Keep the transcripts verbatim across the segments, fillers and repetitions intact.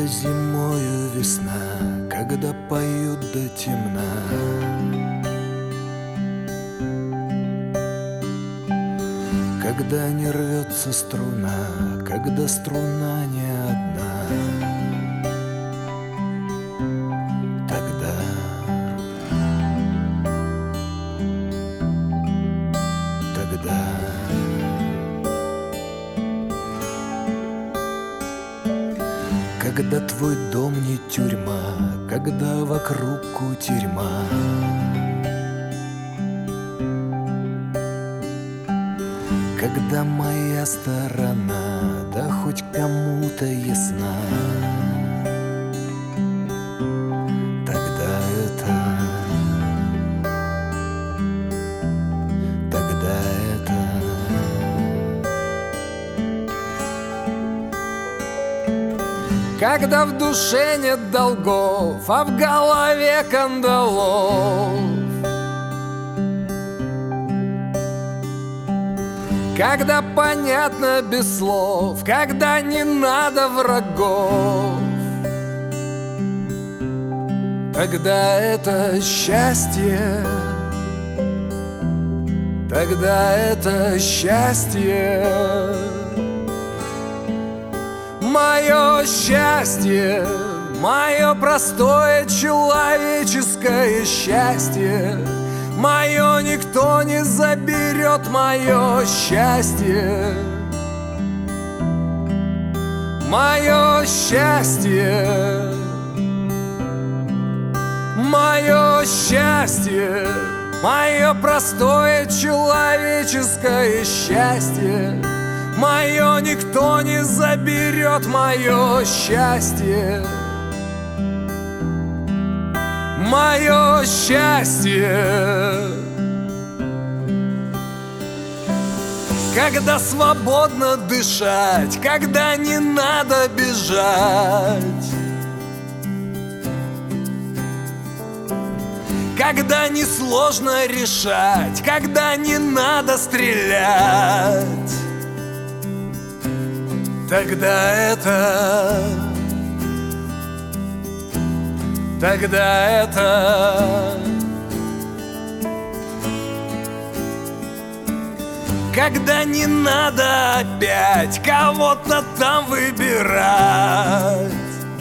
зимою весна, когда поют до темна, когда не рвется струна, когда струна не одна, тогда тогда когда твой дом не тюрьма, когда вокруг кутерьма, когда моя сторона, да хоть кому-то ясна, тогда это, тогда это когда в душе нет долгов, а в голове кандалов, когда понятно без слов, когда не надо врагов, тогда это счастье, тогда это счастье. Мое счастье, мое простое человеческое счастье, мое никто не заберет, мое счастье, мое счастье, мое счастье, мое простое человеческое счастье, мое никто не заберет, мое счастье, мое счастье. Когда свободно дышать, когда не надо бежать, когда несложно решать, когда не надо стрелять, тогда это, тогда это когда не надо опять кого-то там выбирать,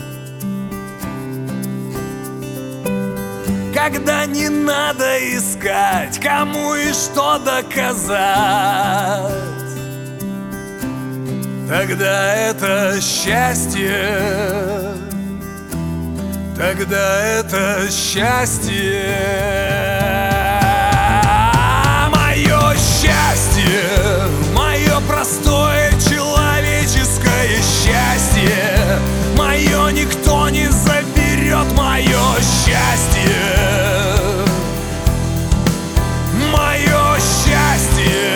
когда не надо искать, кому и что доказать, тогда это счастье, тогда это счастье. Мое счастье, мое простое человеческое счастье, мое никто не заберет, мое счастье, мое счастье.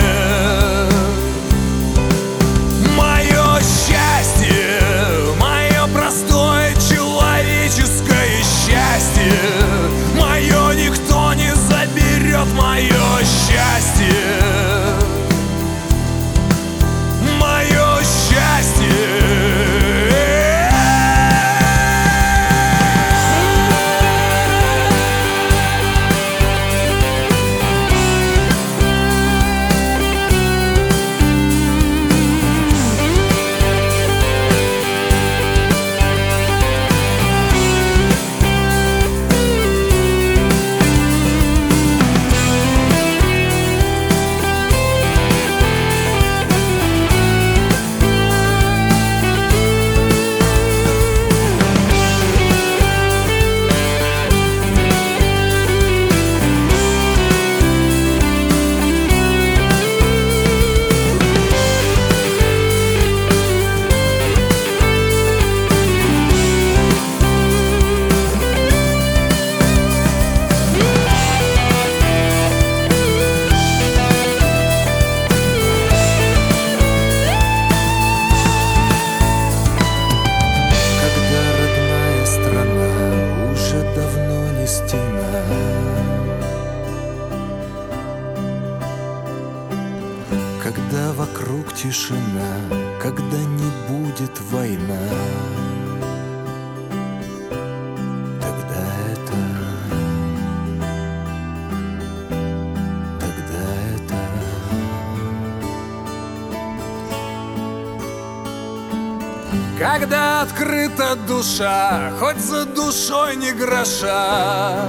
Мое никто не заберет, мое счастье, мое счастье. Когда вокруг тишина, когда не будет война, Когда открыта душа, хоть за душой не гроша.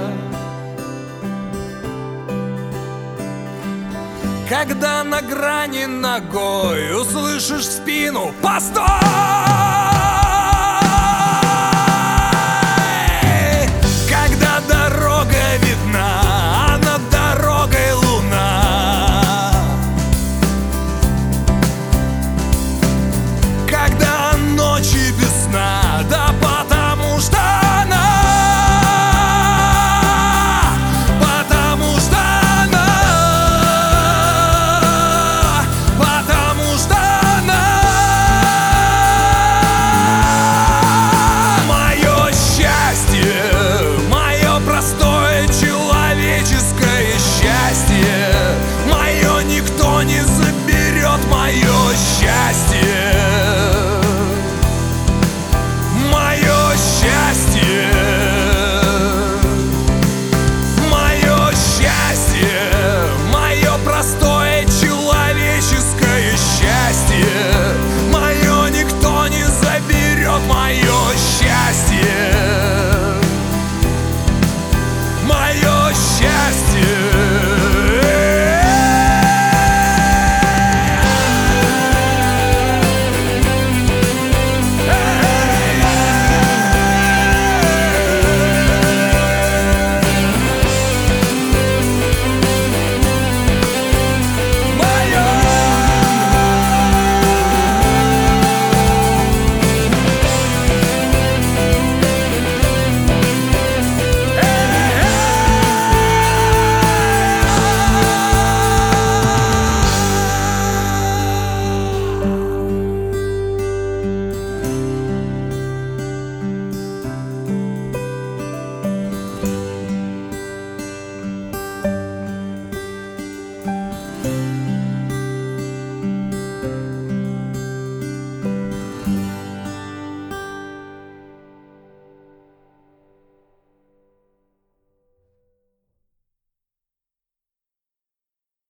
Когда на грани ногой услышишь в спину: постой!